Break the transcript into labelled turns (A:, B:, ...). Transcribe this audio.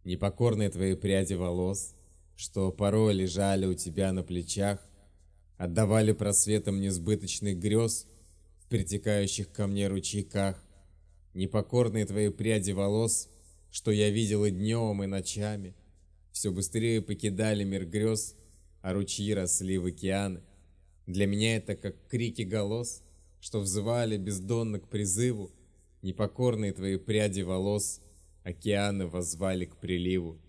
A: Непокорные твои пряди волос, что порой лежали у тебя на плечах, отдавали просветом несбыточных грез в притекающих ко мне ручейках. Непокорные твои пряди волос, что я видел и днем, и ночами, все быстрее покидали мир грез, а ручьи росли в океаны. Для меня это как крики голос, что взывали бездонно к призыву. Непокорные твои пряди волос океаны воззвали к приливу.